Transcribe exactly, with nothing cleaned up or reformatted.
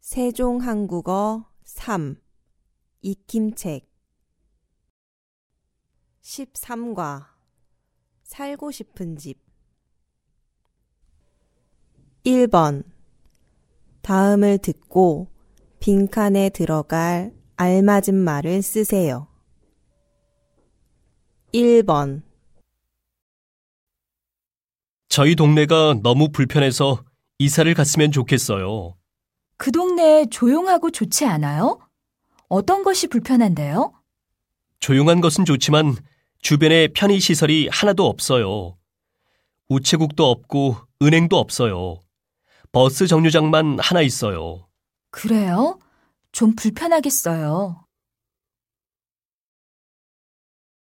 세종한국어 삼. 익힘책 십삼 과 살고 싶은 집 일 번 다음을 듣고 빈칸에 들어갈 알맞은 말을 쓰세요. 일 번 저희 동네가 너무 불편해서 이사를 갔으면 좋겠어요. 그 동네 조용하고 좋지 않아요? 어떤 것이 불편한데요? 조용한 것은 좋지만 주변에 편의시설이 하나도 없어요. 우체국도 없고 은행도 없어요. 버스 정류장만 하나 있어요. 그래요? 좀 불편하겠어요.